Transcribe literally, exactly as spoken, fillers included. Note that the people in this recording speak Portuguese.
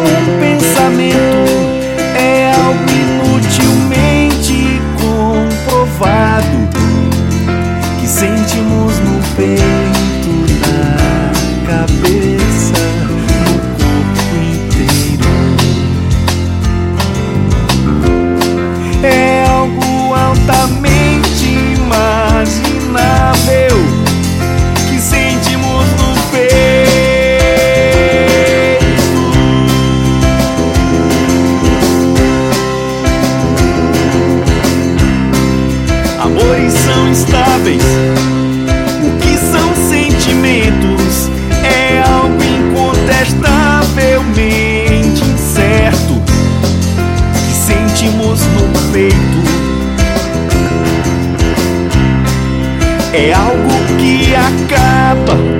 um pensamento, é algo inutilmente comprovado que sentimos no peito, na cabeça, no corpo inteiro. É algo altamente imaginável que sentimos no peito. Amores são instáveis. O que são sentimentos? É algo incontestavelmente incerto que sentimos no peito. É algo que acaba